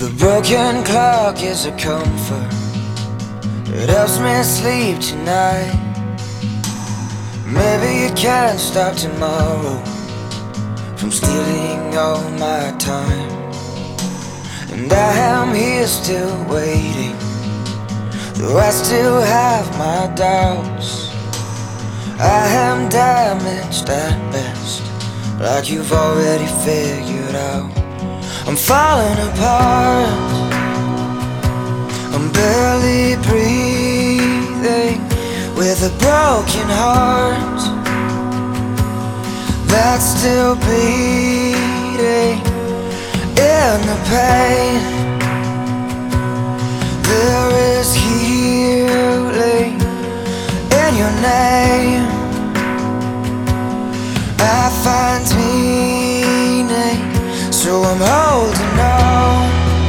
The broken clock is a comfort. It helps me sleep tonight. Maybe you can't stop tomorrow from stealing all my time. And I am here still waiting, though I still have my doubts. I am damaged at best, like you've already figured out. I'm falling apart, I'm barely breathing, with a broken heart that's still bleeding. In the pain, there is healing in your name. I find meaning, so I'm holding on,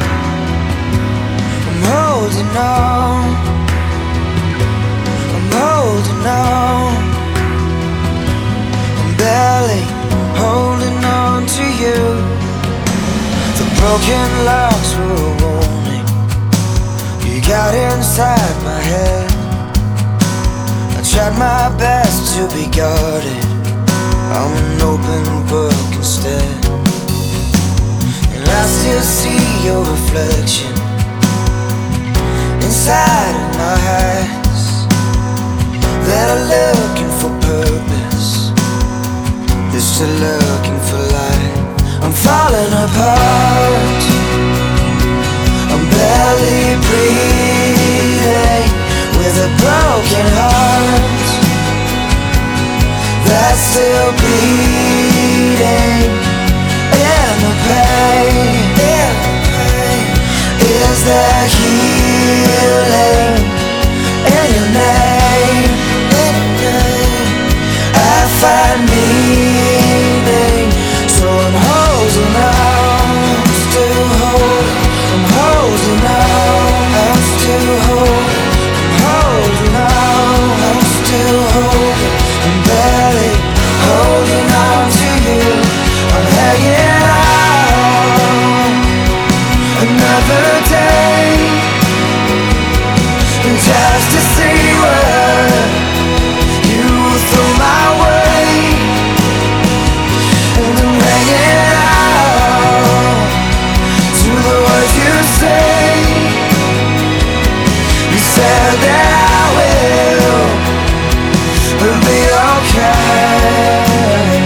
I'm holding on, I'm holding on. I'm barely holding on to you. The broken locks were a warning. You got inside my head. I tried my best to be guarded. I'm an open book instead. And I still see your reflection inside of my eyes that are looking for purpose, just a looking for light. I'm falling apart, I'm barely breathing, with a broken heart that's still bleeding. In the pain, is there healing in your name? I find meaning, so I'm holding on, I'm still holding, I'm holding on, I'm still holding, I'm holding on, I'm still holding, I'm barely holding on to you. I'm hanging on another day, just to see what you throw my way. And I'm hanging out to the words you say. You said that I will be okay.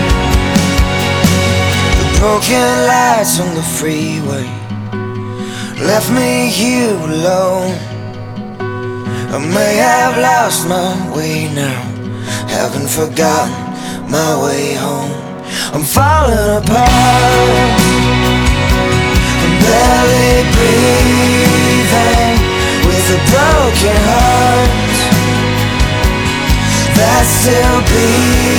The broken lights on the freeway left me here alone. I may have lost my way now, haven't forgotten my way home. I'm falling apart, I'm barely breathing, with a broken heart that's still beating.